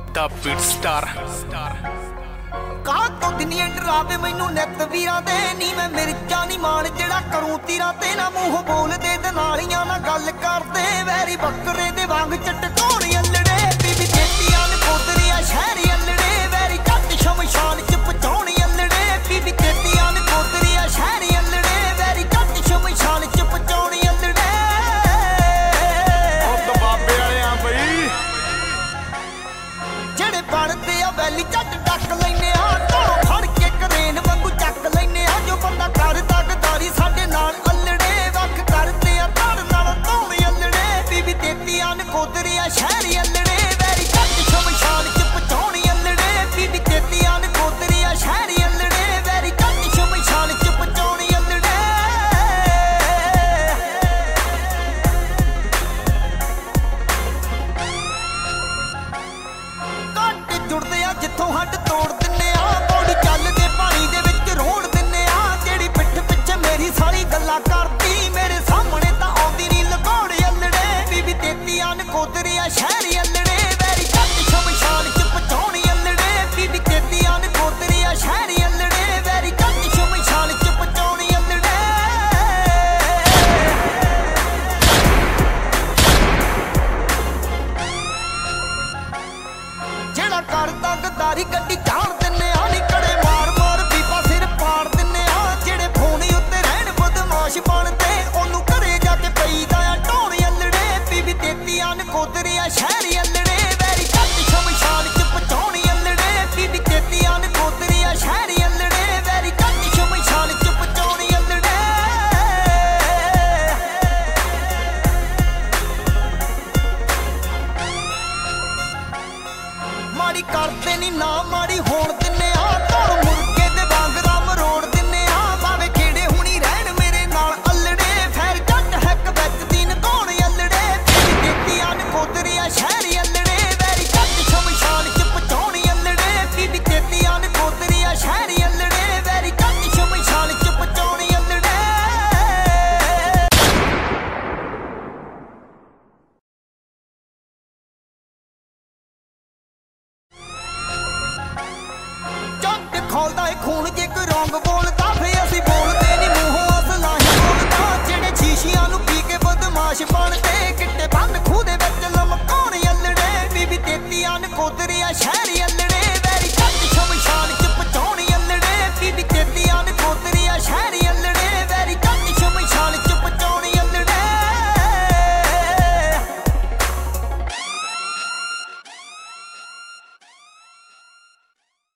the beat star ਕਾਹ ਤੋਂ ਦੁਨੀਆ ਡਰਾਵੇ ਮੈਨੂੰ ਨਿੱਤ ਵੀਰਾਂ ਦੇ ਨੀ ਮੈਂ ਮਿਰਚਾਂ ਨੀ ਮਾਣ ਜਿਹੜਾ ਕਰੂੰ ਤੀਰਾਂ ਤੇ ਨਾ ਮੂੰਹ ਬੋਲਦੇ ਦਨਾਲੀਆਂ ਨਾਲ ਗੱਲ ਕਰਦੇ ਵੈਰੀ ਬੱਕਰੇ ਦੇ ਵਾਂਗ ਚਟਕਾਉਣ ਅਲੜੇ ਬੀਬੀ ਤੇਤੀਆਂ ਨੇ ਕੋਤਰੀਆਂ ਸ਼ਹਿਰੀ ਅਲੜੇ ਵੈਰੀ ਕੱਟ ਸ਼ਮਸ਼ਾਨ ਚ ਪਹੁੰਚਾਉਣ ਅਲੜੇ ਬੀਬੀ ਤੇਤੀਆਂ ਨੇ ਕੋਤਰੀਆਂ ਸ਼ਹਿਰੀ ਅਲੜੇ ਵੈਰੀ ਕੱਟ ਸ਼ਮਸ਼ਾਨ ਚ ਪਹੁੰਚਾਉਣ ਅਲੜੇ ਉਹ ਤਾਂ ਬਾਬੇ ਵਾਲੇ ਆ ਬਈ ਜਿਹੜੇ ਬਣਦੇ ਆ ਵੈਲੀ ਚੱਟ ਡੱਕ ਲੈਨੇ ਆ ਢੋਲੋਂ ਫੜ ਕੇ ਕਰੇਨ ਵਾਂਗੂ ਚੱਕ ਲੈਨੇ ਆ ਜੋ ਬੰਦਾ ਕਰਦਾ ਗਦਾਰੀ ਸਾਡੇ ਨਾਲ ਅਲੜੇ ਵੱਖ ਕਰਦੇ ਆ ਧੜ ਨਾਲ ਧੌਣ ਅਲੜੇ ਬੀਬੀ ਤੇਤੀਆਂ ਨੇ ਕੋਤਰੀਆਂ ਸ਼ਹਿਰੀ ਅਲੜੇ ਵੈਰੀ ਕੱਟ ਸ਼ਮਸ਼ਾਨ ਚ ਪਹੁੰਚਾਉਣ ਅਲੜੇ ਬੀਬੀ ਤੇਤੀਆਂ ਨੇ ਕੋਤਰੀਆਂ ਸ਼ਹਿਰੀ ਅਲੜੇ ਵੈਰੀ ਕੱਟ ਸ਼ਮਸ਼ਾਨ ਚ ਪਹੁੰਚਾਉਣ ਅਲੜੇ ਕੱਟ ਜੁੜਦੇ ਆ ਜਿੱਥੋਂ ਹੱਡ ਤੋੜ ਦਿੰਨੇ ਆ ਬੋੜੀ ਚੱਲਦੇ ਪਾਣੀ ਦੇ ਵਿੱਚ ਰੋੜ ਦਿੰਨੇ ਆ ਜਿਹੜੀ ਪਿੱਠ ਪਿੱਛੇ ਮੇਰੀ ਸਾਰੀ ਗੱਲਾਂ ਕਰਦੀ ਮੇਰੇ ਸਾਹਮਣੇ ਤਾਂ ਆਉਂਦੀ ਨਹੀਂ ਲਗਾਉਣ ਅਲੜੇ ਬੀਬੀ ਤੇਤੀਆਂ ਨੇ ਕੋਤਰੀਆਂ ਸ਼ਹਿਰੀ ਅਲੜੇ ਵੈਰੀ ਕੱਟ ਸ਼ਮਸ਼ਾਨ ਚ ਪਹੁੰਚਾਉਣ ਅਲੜੇ ਬੀਬੀ ਤੇਤੀਆਂ ਨੇ ਕੋਤਰੀਆਂ ਸ਼ਹਿਰੀ ਅਲੜੇ ਵੈਰੀ ਕੱਟ ਸ਼ਮਸ਼ਾਨ ਚ ਪਹੁੰਚਾਉਣ ਅਲੜੇ ਜਿਹੜਾ ਕਰਦਾ ਗਦਾਰੀ ਗੱਡੀ ਝਾੜ ਦਿੰਨੇ ਆ ਨੀ ਕੜੇ ਮਾਰ ਮਾਰ ਬੀਬਾ ਸਿਰ ਪਾੜ ਦਿੰਨੇ ਆ ਜਿਹੜੇ ਫੋਨ ਉੱਤੇ ਰਹਿਣ ਬਦਮਾਸ਼ ਬਣਦੇ ਉਹਨੂੰ ਘਰੇ ਜਾ ਕੇ ਪਈਦਾ ਆ ਢੋਣ ਅਲੜੇ ਬੀਬੀ ਤੇਤੀਆਂ ਨੇ ਕੋਤਰੀਆਂ ਸ਼ਹਿਰੀ ਅਲੜੇ ਵੈਰੀ ਕੱਟ ਸ਼ਮਸ਼ਾਨ ਚ ਪਹੁੰਚਾਉਣ ਅਲੜੇ ਬੀਬੀ ਤੇਤੀਆਂ ਨੇ ਕੋਤਰੀਆਂ ਸ਼ਹਿਰੀ ਅਲੜੇ ਵੈਰੀ ਕੱਟ ਸ਼ਮਸ਼ਾਨ ਚ ਪਹੁੰਚਾਉਣ ਅਲੜੇ ਮਾੜੀ ਕਰਦੇ ਨੀ ਨਾ ਮਾੜੀ ਹੋਣ ਦਿੰਨੇ ਆ ਧੌਣ ਮੁਰਗੇ ਦੇ ਵਾਂਗ ਰਮ ਰੋੜ ਦਿੰਨੇ ਆ ਭਾਵੇਂ ਖੇੜੇ ਹੁਣੀ ਰਹਿਣ ਮੇਰੇ ਨਾਲ ਅਲੜੇ ਫੈਰ ਜੱਟ ਹੈਕ ਵਿੱਚ ਦੀ ਨਗਾਉਣ ਅਲੜੇ ਬੀਬੀ ਤੇਤੀਆਂ ਨੇ ਕੋਤਰੀਆਂ ਸ਼ਹਿਰੀ ਅਲੜੇ ਵੈਰੀ ਕੱਟ ਸ਼ਮਸ਼ਾਨ ਚ ਪਹੁੰਚਾਉਣ ਅਲੜੇ ਬੀਬੀ ਤੇਤੀਆਂ ਨੇ ਕੋਤਰੀਆਂ ਸ਼ਹਿਰੀ ਅਲੜੇ ਵੈਰੀ ਕੱਟ ਸ਼ਮਸ਼ਾਨ ਚ ਪਹੁੰਚਾਉਣ ਅਲੜੇ ਚੱਕ ਖੋਲਦਾ ਏ ਖੂਨ ਜੇ ਕੋਈ ਰੋਂਗ